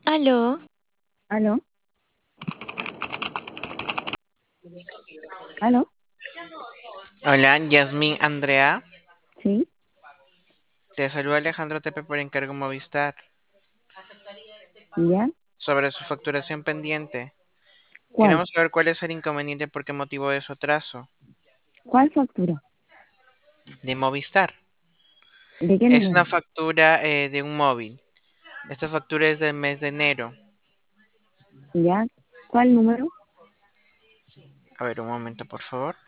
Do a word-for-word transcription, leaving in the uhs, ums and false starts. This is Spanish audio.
Aló, ¿Aló? ¿Aló? hola, Yasmin Andrea. ¿Sí? Te saluda Alejandro Tepe por encargo Movistar ¿Ya? sobre su facturación pendiente. ¿Cuál? Queremos saber cuál es el inconveniente, por qué motivo de su atraso. ¿Cuál factura? De Movistar. ¿De qué Es una número? factura eh, de un móvil. Esta factura es del mes de enero. ¿Ya? ¿Cuál número? A ver, un momento, por favor.